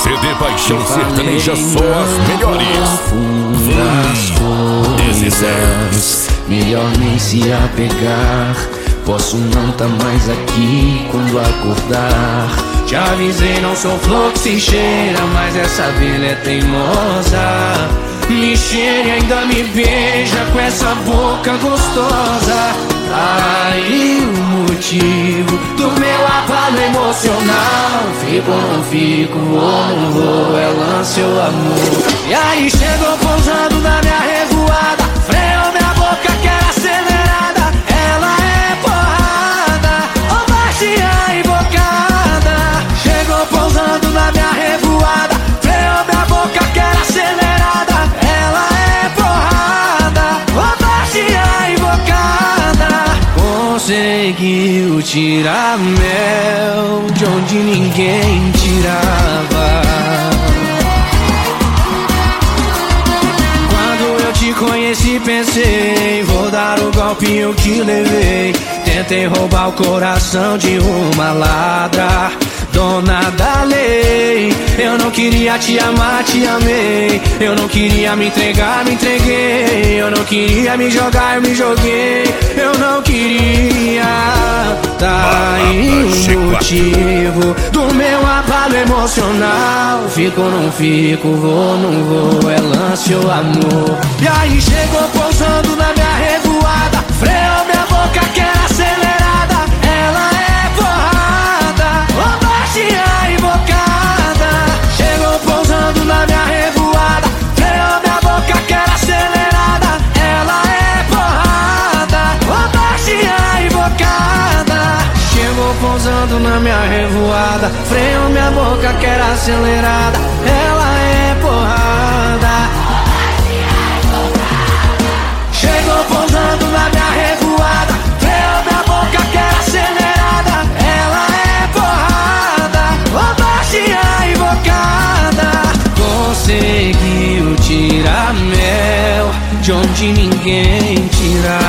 CD Paixão Sertaneja só as melhores. Melhor nem se apegar. Posso não tá mais aqui quando acordar. Te avisei, não sou flor que se cheira, mas essa abelha é teimosa. Me cheira e ainda me beija com essa boca gostosa. Aí o motivo do meu abalo emocional. Fico ou não fico, vou ou não vou, é lance ou amor. E aí chegou pousando na minha revoada, freou minha boca que era acelerada. Ela é porrada, ou baixinha e bocada. Chegou pousando na minha revoada, freou minha boca que era acelerada. Ela é porrada, ou baixinha e bocada. Conseguiu tirar mel de onde ninguém tirava. Conheci, pensei, vou dar o golpe, eu que levei. Tentei roubar o coração de uma ladra, dona da lei. Eu não queria te amar, te amei. Eu não queria me entregar, me entreguei. Eu não queria me jogar, eu me joguei. Eu não queria. Tá aí o motivo do meu abalo emocional. Fico ou não fico, vou ou não vou, é lance ou amor. E aí chegou pousando na minha revoada, freou minha boca que era acelerada. Ela é porrada, ou baixinha e bocada. Chegou pousando na minha revoada, freou minha boca que era acelerada. Ela é porrada, ou baixinha e bocada. Chegou pousando na minha revoada, freou minha boca que era acelerada. Ela é porrada. Chegou pousando na minha revoada, freou minha boca que era acelerada. Ela é porrada, ou baixinha e bocada. Conseguiu tirar mel de onde ninguém tirava.